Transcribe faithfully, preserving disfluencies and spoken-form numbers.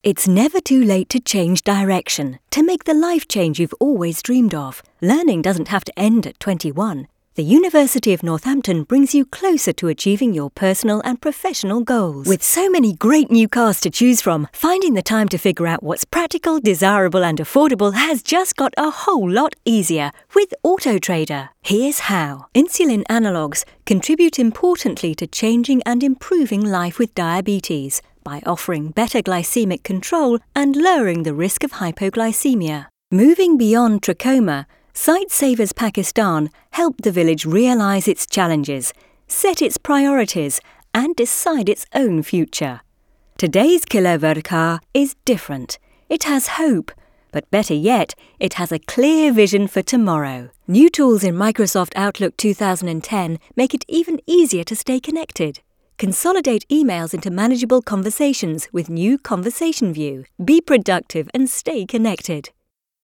It's never too late to change direction, to make the life change you've always dreamed of. Learning doesn't have to end at twenty-one. The University of Northampton brings you closer to achieving your personal and professional goals. With so many great new cars to choose from, finding the time to figure out what's practical, desirable and affordable has just got a whole lot easier with AutoTrader. Here's how. Insulin analogues contribute importantly to changing and improving life with diabetes by offering better glycemic control and lowering the risk of hypoglycemia. Moving beyond trachoma, Sightsavers Pakistan helped the village realise its challenges, set its priorities and decide its own future. Today's Kilowatt car is different. It has hope, but better yet, it has a clear vision for tomorrow. New tools in Microsoft Outlook two thousand ten make it even easier to stay connected. Consolidate emails into manageable conversations with new Conversation View. Be productive and stay connected.